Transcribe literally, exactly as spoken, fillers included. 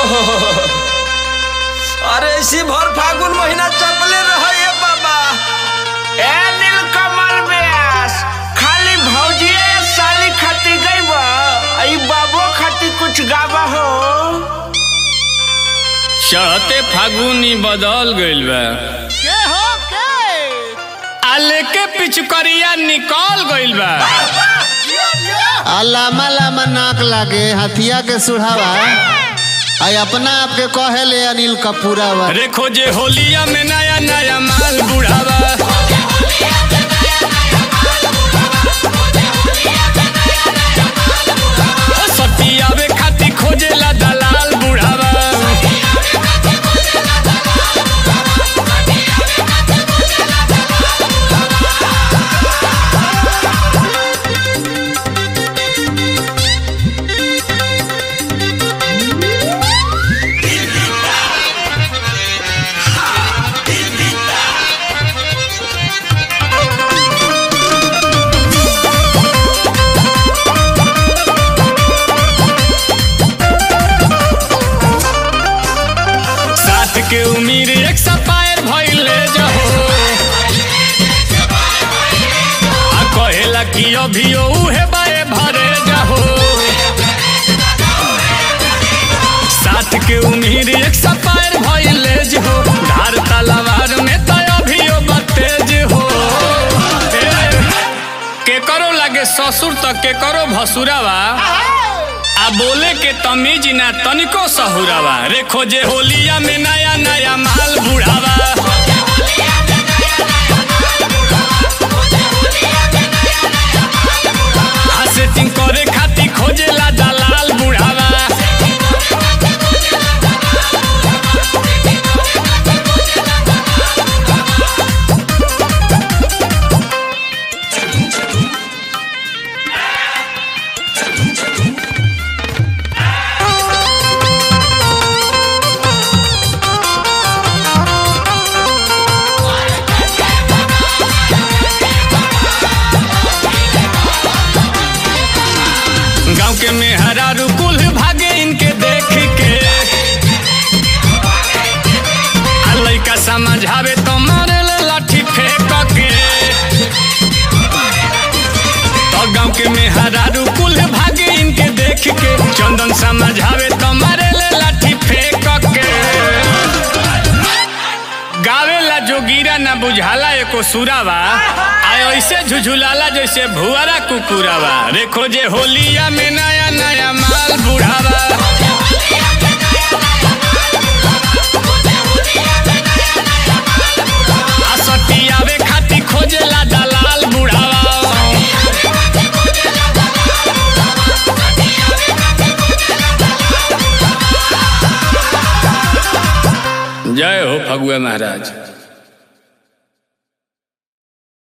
अरे इसी भर फागुन महीना चपले रहे बाबा। ए नीलकमल व्यास खाली भौजिए साली खाती गई बा, आई बाबो खाती कुछ गावा हो। चढ़ते फागुनी बदल गइल बा के हो के आले के पिचकरिया निकल गइल बा। लामा लामा नाक लागे हथिया के सुढ़ावा आई अपना आपके कहेले अनिल कपूरावा। रे खोजे होलिया में नया नया माल बुढ़ावा। सतियावे खाती खोजेला दलाल बुढ़ावा। के उम्मीद एक सपायर भइले जहो आ कहेला कि अभी उहे बाए भरे जहो। साथ के उम्मीद एक सपायर भइले जहो धार तलवार में तो अभी बतेज हो। के करो लागे ससुर तक के करो भसुरावा आ बोले के तमीज ना तनिको सहुरावा। रे खोजे होलिया में नया नया माल बुढ़ावा। सेटिंग करे खाती खोजेला दलाल बुढ़ावा। गाँव के मेहरा रुकुल भागे इनके देख के आ लइका समझावे तो मारे लाठी फेंक के। तो गाँव के मेहरा रुकुल भागे इनके देख के चंदन समझावे तो मारे लाठी फेंक के। गावेला जोगीरा ना बुझाला एको सुरावा आय ऐसे झुझुलाला जैसे भुआरा कुकुरावा। रे खोजे होलिया में नया नया माल बुढ़ावा। आ सतियावे खाती खोजेला दलाल बुढ़ावा। जय हो फगुआ महाराज।